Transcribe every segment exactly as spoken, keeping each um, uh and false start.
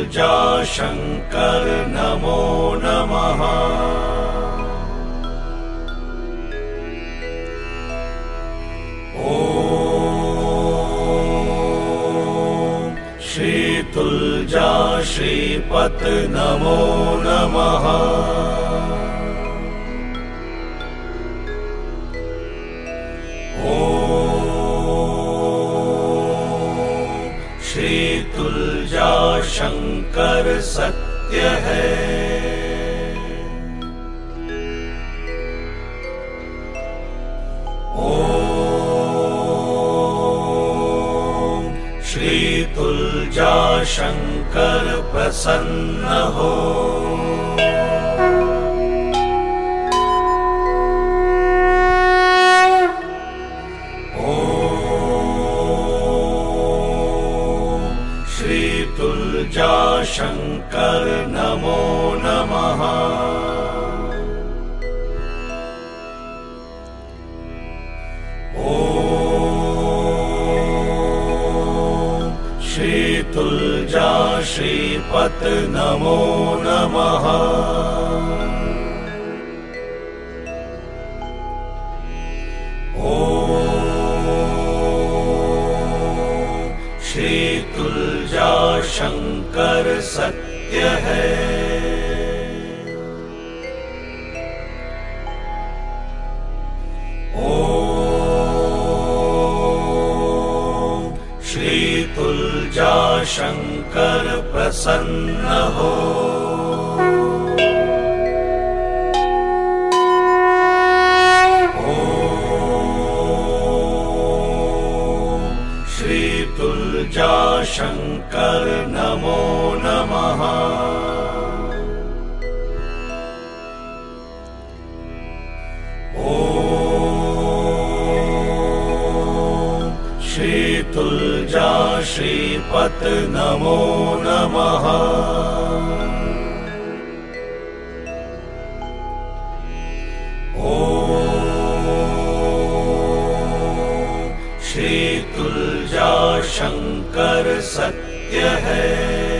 तुलजा शंकर नमो नमः। ओम श्री तुलजा श्रीपत नमो नमः। श्री तुलजा शंकर सत्य है। ओम श्री तुलजा शंकर प्रसन्न हो। तुलजा शंकर नमो नमः। ओम श्री तुलजा श्रीपत नमो नमः। श्री तुलजा शंकर सत्य है। ओम श्री तुलजा शंकर प्रसन्न हो। तुलजा शंकर नमो नमः। ओम श्री तुलजा श्रीपत नमो नमः। श्री तुलजा शंकर सत्य है।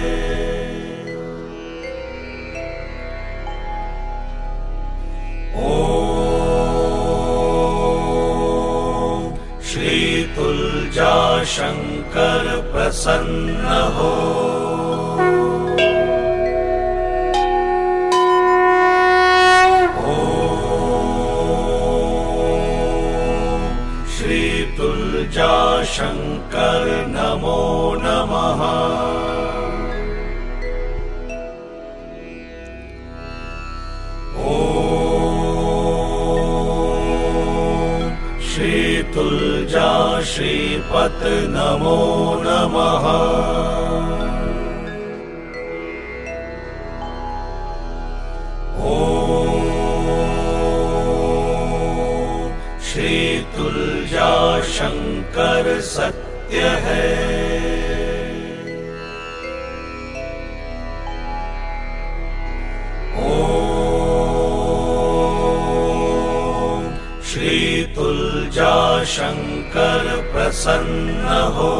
ओम श्री तुलजा शंकर प्रसन्न हो। तुलजा शंकर नमो नमः। ओम श्री तुलजा श्रीपत नमो नमः। श्री तुलजा शंकर सत्य है। ओम श्री तुलजा शंकर प्रसन्न हो।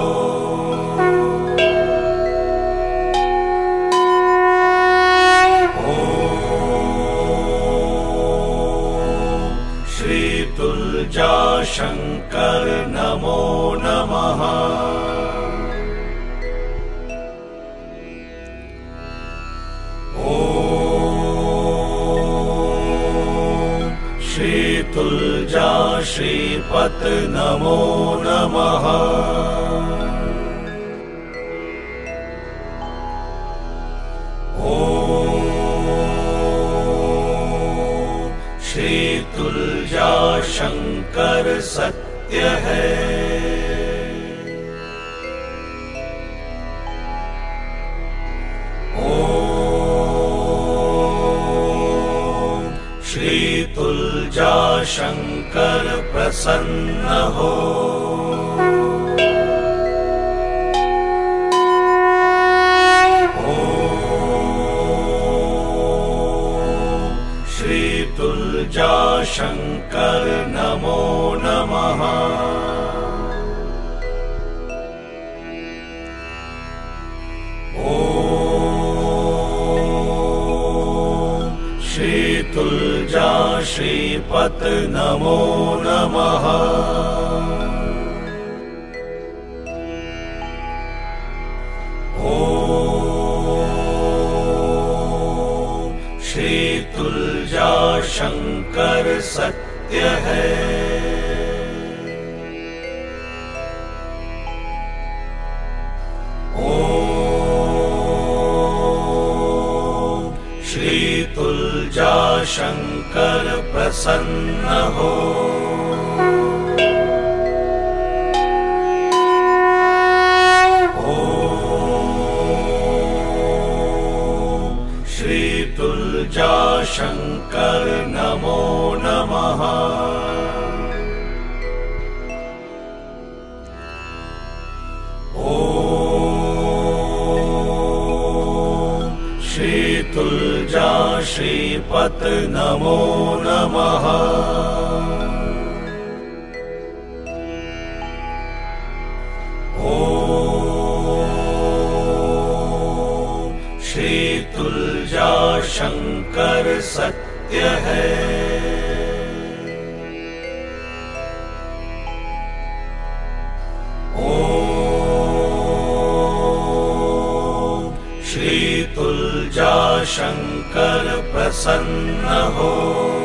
तुलजा शंकर नमो नमः। ओम श्री तुलजा श्रीपत नमो नमः। श्री तुलजा शंकर सत्य है। ओम श्री तुलजा शंकर प्रसन्न हो। तुलजा शंकर नमो नमः। ओम श्रीपत नमो नमः। ओम श्री तुलजा शंकर सत्य है। ओम श्री तुलजा शंकर प्रसन्न हो। ओम श्री तुलजा शंकर नमो नमः। श्री तुलजा श्रीपत नमो नमः। ओम श्री तुलजा शंकर सत्य है। श्री तुलजा शंकर प्रसन्न हो।